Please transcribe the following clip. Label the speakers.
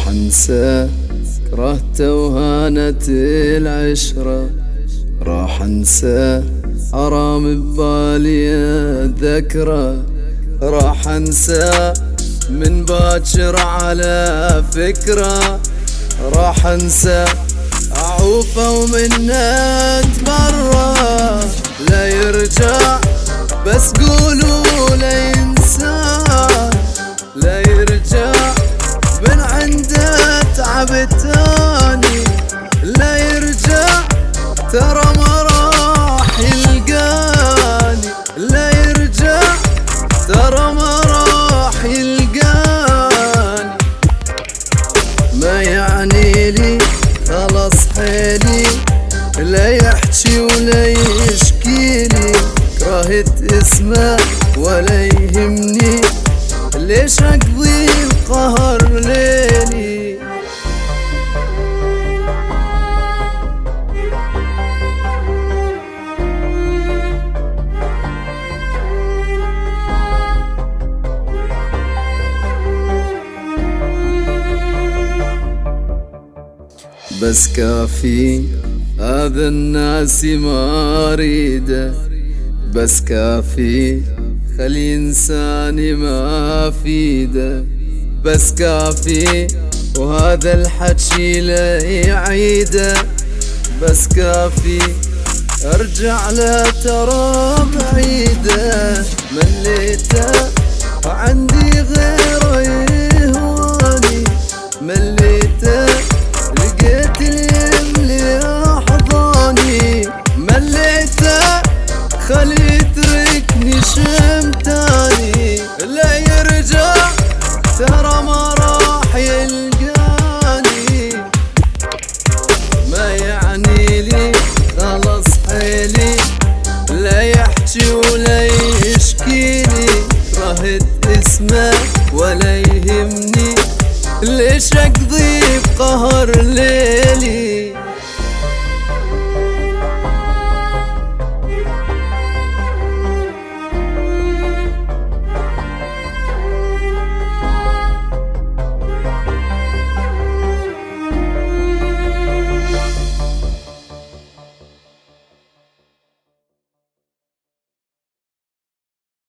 Speaker 1: راح انسى كرهته وهانت العشرة، راح انسى حرام ببالي الذكرى، راح انسى من باكر على فكرة، راح انسى اعوفه ومنه اتبرى. لا يرجع بس قولوا لا ينسى، لا يرجع من عنده تعب تاني، لا يرجع ترى ما راح يلقاني، لا يرجع ترى ما راح يلقاني. ما يعني لي خلص حيلي، لا يحكي ولا يشكيلي، كرهت اسمه ولا يهمني، ليش اقضي القهر ليلي. بس كافي هذا الناس ما اريده، بس كافي خلي انساني ما فيده، بس كافي وهذا الحكي لا يعيده، بس كافي ارجع له ترى بعيده. مليته وعندي غيره يهواني، مليته لقيت اللي احضاني، مليته خلي يتركني شمتاني، لا يرجع ترى ما راح يلقاني. ما يعني لي خلص حيلي، لا يحكي ولا يشكيلي، كرهت اسمه ولا يهمني، ليش اقضي بقهر ليلي.